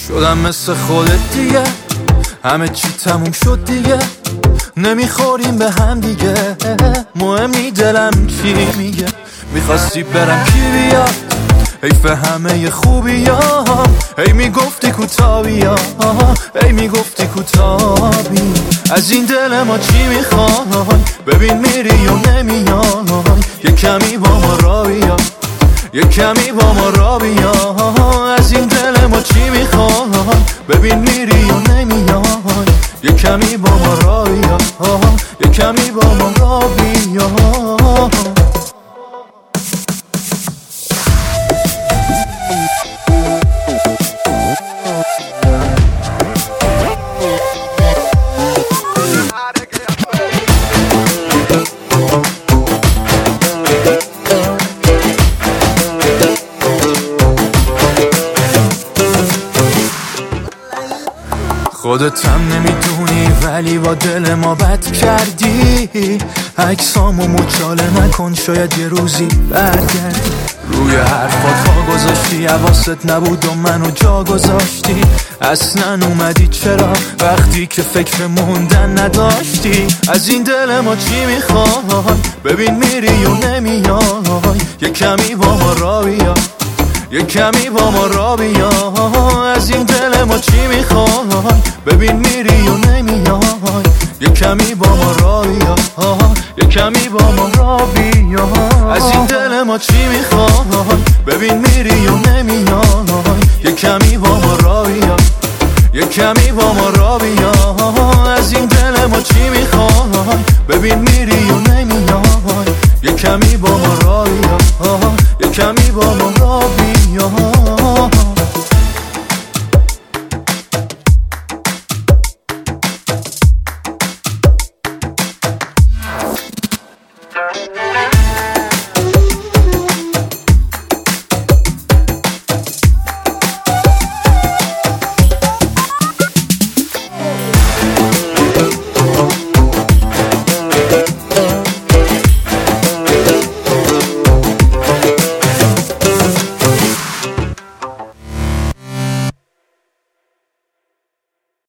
شدم مثل خودت دیگه، همه چی تموم شد دیگه، نمیخوریم به هم دیگه، مهمی دلم چی میگه. میخواستی برم کی بیاد، حیف همه خوبیام، هی میگفتی کوتاهی ها، هی میگفتی کوتاهی. از این دل ما چی میخوای، ببین میری و نمیای، یه کمی با ما را بیا، یه کمی با ما را بیا. از این دل ما چی میخوای، ببین میری و نمیای، یه کمی با ما را بیا، یه کمی با ما را بیا. خودت هم نمیدونی ولی با دل ما بد کردی، عکسامو مچاله نکن شاید یه روزی برگردی. روی حرفات ها گذاشتی، حواست نبود و منو جا گذاشتی، اصلا اومدی چرا وقتی که فکر موندن نداشتی. از این دل ما چی میخوای، ببین میری و نمیای، یه کمی با ما را بیا، یه کمی با ما را بیا. از این دل ما چی میخوای، ببین میری و نمیای، یه کمی با ما را بیا، یه کمی با ما را بیا. از این دل ما چی میخوای، ببین میری و نمیای، یه کمی با ما را بیا، یه کمی با ما را بیا. از این دل ما چی میخوای، ببین